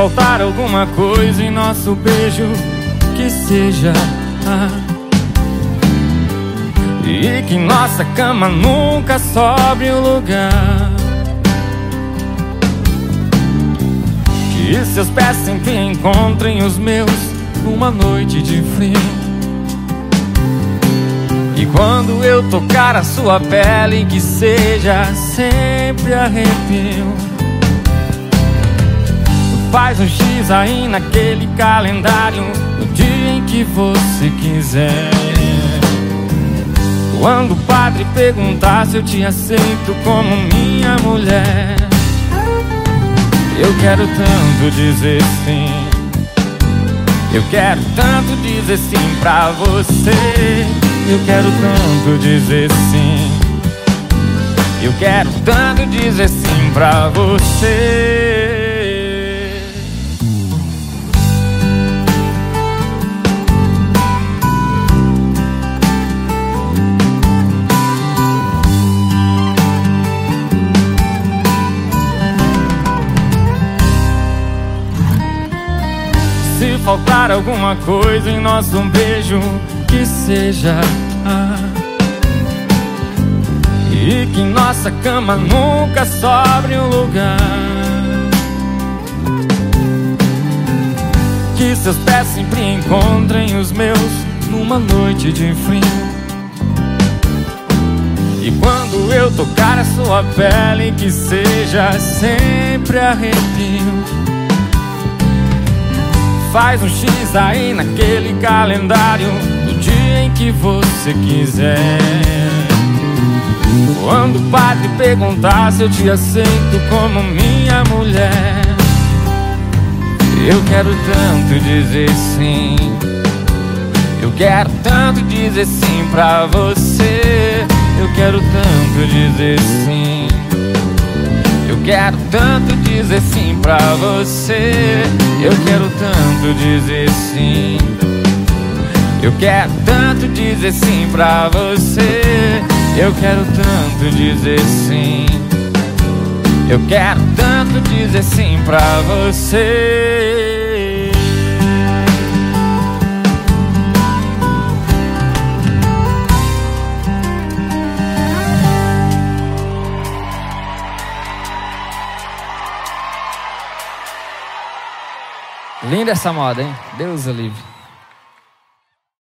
faltar alguma coisa em nosso beijo, que seja e que nossa cama nunca sobre o lugar, que seus pés sempre encontrem os meus numa noite de frio, e quando eu tocar a sua pele, que seja sempre arrepio. Faz um X aí naquele calendário, no dia em que você quiser. Quando o padre perguntar se eu te aceito como minha mulher, eu quero tanto dizer sim, eu quero tanto dizer sim pra você. Eu quero tanto dizer sim, eu quero tanto dizer sim pra você. Se faltar alguma coisa em nosso beijo, que seja e que nossa cama nunca sobre um lugar, que seus pés sempre encontrem os meus numa noite de frio, e quando eu tocar a sua pele, que seja sempre arrepio. Faz um X aí naquele calendário, no dia em que você quiser. Quando o padre perguntar se eu te aceito como minha mulher, eu quero tanto dizer sim, eu quero tanto dizer sim pra você. Eu quero tanto dizer sim, eu quero tanto dizer sim pra você. Eu quero tanto dizer sim, eu quero tanto dizer sim pra você. Eu quero tanto dizer sim, eu quero tanto dizer sim pra você. Linda essa moda, hein? Deus o livre.